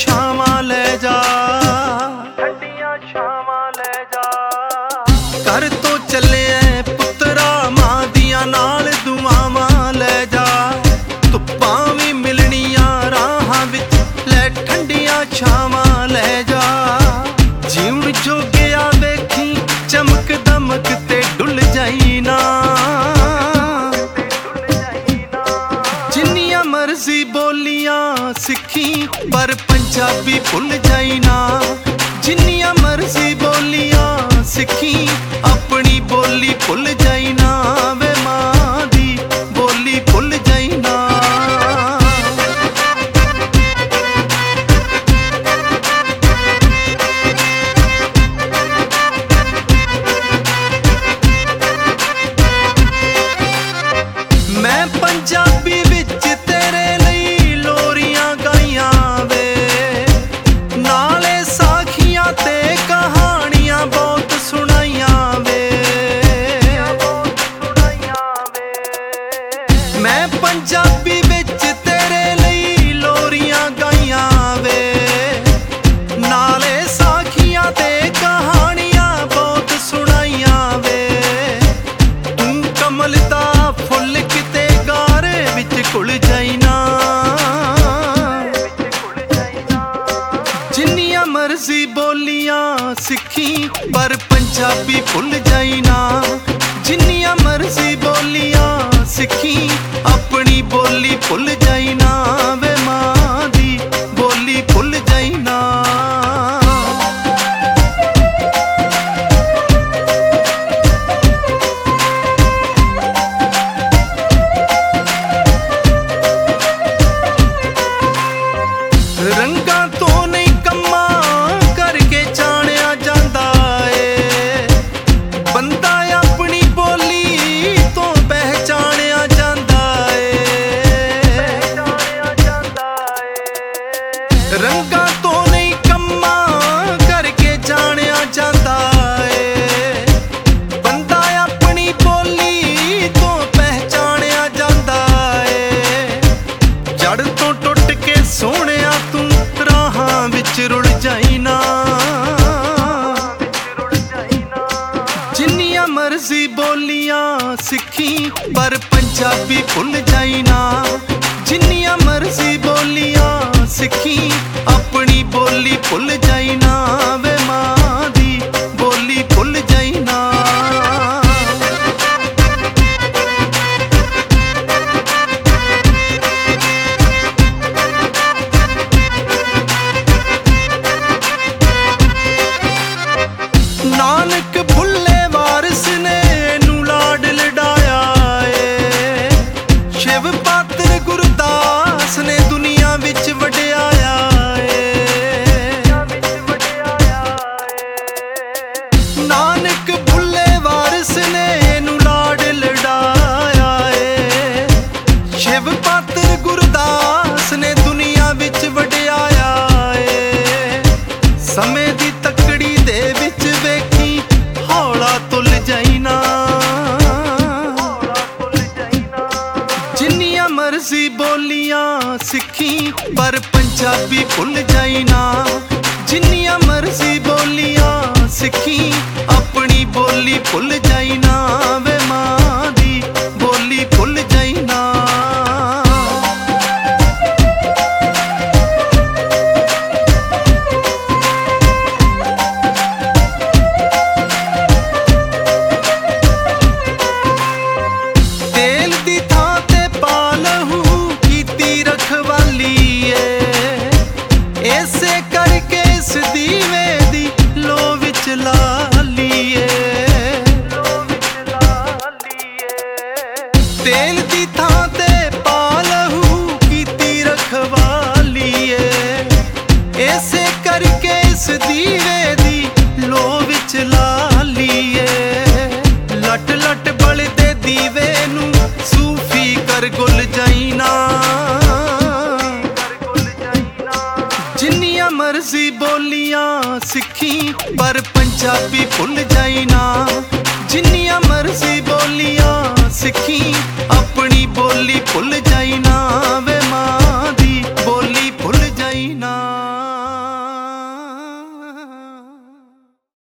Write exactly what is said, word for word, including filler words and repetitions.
ਛਾਵਾਂ ਲੈ ਜਾ, ਠੰਡੀਆਂ ਛਾਵਾਂ ਲੈ ਜਾ। ਘਰ ਤੋਂ ਚੱਲਿਆ ਪੁੱਤਰਾ ਮਾਂ ਦੀਆਂ ਨਾਲ ਦੁਆਵਾਂ ਲੈ ਜਾ। ਧੁੱਪਾਂ ਵੀ ਮਿਲਣੀਆਂ ਰਾਹਾਂ ਵਿੱਚ, ਲੈ ਠੰਡੀਆਂ ਛਾਵਾਂ ਲੈ ਜਾ। ਜੀਵਨ ਜੋਗਿਆ ਵੇਖੀ ਚਮਕ ਦਮਕ ਤੇ ਡੁੱਲ ਜਾਈ ਨਾ। ਜਿੰਨੀਆਂ ਮਰਜ਼ੀ ਬੋਲੀਆਂ ਸਿੱਖੀ ਪਰ ਪੰਜਾਬੀ ਭੁੱਲ ਜਾਈ ਨਾ। ਜਿੰਨੀਆਂ ਮਰਜ਼ੀ ਬੋਲੀਆਂ ਸਿੱਖੀ ਆਪਣੀ ਬੋਲੀ ਭੁੱਲ ਜਾਈ ਨਾ। ਵੇ ਮਾਂ ਦੀ ਬੋਲੀ ਭੁੱਲ ਜਾਈ ਨਾ। ਮੈਂ ਪੰਜਾਬੀ ਵਿੱਚ ਤੇਰੇ ਲਈ ਲੋਰੀਆਂ ਗਾਈਆਂ ਵੇ, ਨਾਲੇ ਸਾਖੀਆਂ ਤੇ ਕਹਾਣੀਆਂ ਬਹੁਤ ਸੁਣਾਈਆਂ ਵੇ। ਮੈਂ ਪੰਜਾਬੀ ਵਿੱਚ ਤੇਰੇ ਲਈ ਲੋਰੀਆਂ ਗਾਈਆਂ ਵੇ, ਨਾਲੇ ਸਾਖੀਆਂ ਤੇ ਕਹਾਣੀਆਂ ਬਹੁਤ ਸੁਣਾਈਆਂ ਵੇ। ਤੂੰ ਕਮਲ ਦਾ ਫੁੱਲ ਕਿਤੇ ਗਾਰੇ ਵਿੱਚ ਘੁਲ ਜਾਈ ਨਾ। ਜਿੰਨੀਆਂ ਮਰਜ਼ੀ ਬੋਲੀਆਂ ਸਿੱਖੀ ਪਰ ਪੰਜਾਬੀ ਭੁੱਲ ਜਾਈ ਨਾ। ਜਿੰਨੀਆਂ ਮਰਜ਼ੀ ਬੋਲੀਆਂ ਸਿੱਖੀ ਆਪਣੀ ਬੋਲੀ ਭੁੱਲ ਜਾਈ ਨਾ। ਵੇ ਮਾਂ ਦੀ ਬੋਲੀ ਭੁੱਲ ਜਾਈ ਨਾ। ਰੰਗਾਂ ਤੋਂ ਨਹੀਂ ਕੰਮਾਂ ਕਰਕੇ ਜਾਣਿਆ ਜਾਂਦਾ ਏ। ਬੰਦਾ ਆਪਣੀ ਬੋਲੀ ਤੋਂ ਪਹਿਚਾਣਿਆ ਜਾਂਦਾ ਏ। ਰੰਗਾਂ ਤੋਂ ਨਹੀਂ ਕੰਮਾਂ ਕਰਕੇ ਜਾਣਿਆ ਜਾਂਦਾ ਏ। ਬੰਦਾ ਆਪਣੀ ਬੋਲੀ ਤੋਂ ਪਹਿਚਾਣਿਆ ਜਾਂਦਾ ਏ। ਜੜ ਤੋਂ ਟੁੱਟ ਕੇ ਸੋਹਣਿਆ ਤੂੰ ਰਾਹਾਂ ਵਿੱਚ ਰੁੜ ਜਾਈ ਨਾ। ਜਿੰਨੀਆਂ ਮਰਜ਼ੀ ਬੋਲੀਆਂ ਸਿੱਖੀ ਪਰ ਪੰਜਾਬੀ ਭੁੱਲ ਜਾਈ ਨਾ। ਜਿੰਨੀਆਂ ਮਰਜ਼ੀ ਬੋਲੀਆਂ ਸਿੱਖੀ ਆਪਣੀ ਬੋਲੀ ਭੁੱਲ ਜਾਈ ਨਾ। ਵੇ ਮਾਂ ਦੀ ਬੋਲੀ ਭੁੱਲ ਜਾਈ ਨਾ। ਨਾਨਕ ਭੁੱਲੇ ਵਾਰਿਸ ਨੇ ਇਹਨੂੰ ਲਾਡ ਲਡਾਇਆ ਏ। ਸ਼ਿਵ ਪਾਤਰ ਗੁਰਦਾਸ ਨੇ ਦੁਨੀਆ ਵਿੱਚ ਵਡਿਆਇਆ ਏ। ਨਾਨਕ ਭੁੱਲੇ ਵਾਰਿਸ ਨੇ ਇਹਨੂੰ ਲਾਡ ਲਡਾਇਆ ਏ। ਸ਼ਿਵ ਪਾਤਰ ਗੁਰਦਾਸ ਨੇ ਦੁਨੀਆ ਵਿੱਚ ਵਡਿਆਇਆ ਏ। ਸਮੇਂ ਦੀ ਤਕੜੀ ਦੇ ਵਿੱਚ ਵੇਖੀ ਹੌਲਾ ਤੁਲ ਜਾਈ ਨਾ। ਜਿੰਨੀਆਂ ਮਰਜ਼ੀ ਬੋਲੀਆਂ ਸਿੱਖੀ ਪਰ ਪੰਜਾਬੀ ਭੁੱਲ ਜਾਈ ਨਾ। ਜਿੰਨੀਆਂ ਮਰਜ਼ੀ ਬੋਲੀਆਂ ਸਿੱਖੀ ਆਪਣੀ ਬੋਲੀ ਭੁੱਲ ਜਾਈ ਨਾ। ਵੇ ਮਾਂ ਦੀ ਬੋਲੀ ਭੁੱਲ ਜਾਈ ਨਾ। ਤੇਲ ਦੀ ਥਾਂ ਤੇ ਪਾ ਲਹੂ ਕੀਤੀ ਰਖਵਾਲੀ ਏ। ਇਸੇ ਕਰਕੇ ਇਸ ਦੀਵੇ ਦੀ ਲੋ ਵਿੱਚ ਲਾਲੀ ਏ। ਤੇਲ ਦੀ ਥਾਂ ਤੇ ਪਾ ਲਹੂ ਕੀਤੀ ਰਖਵਾਲੀ ਏ। ਇਸੇ ਕਰਕੇ ਇਸ ਦੀਵੇ ਦੀ ਲੋ ਵਿੱਚ ਲਾਲੀ ਏ। ਲੱਟ ਲੱਟ ਬਲਦੇ ਦੀਵੇ ਨੂੰ ਸੂਫੀ ਕਰ ਗੁਲ ਜਾਈ ਨਾ। ਜਿੰਨੀਆਂ ਮਰਜ਼ੀ ਬੋਲੀਆਂ ਸਿੱਖੀ ਪਰ ਪੰਜਾਬੀ ਭੁੱਲ ਜਾਈ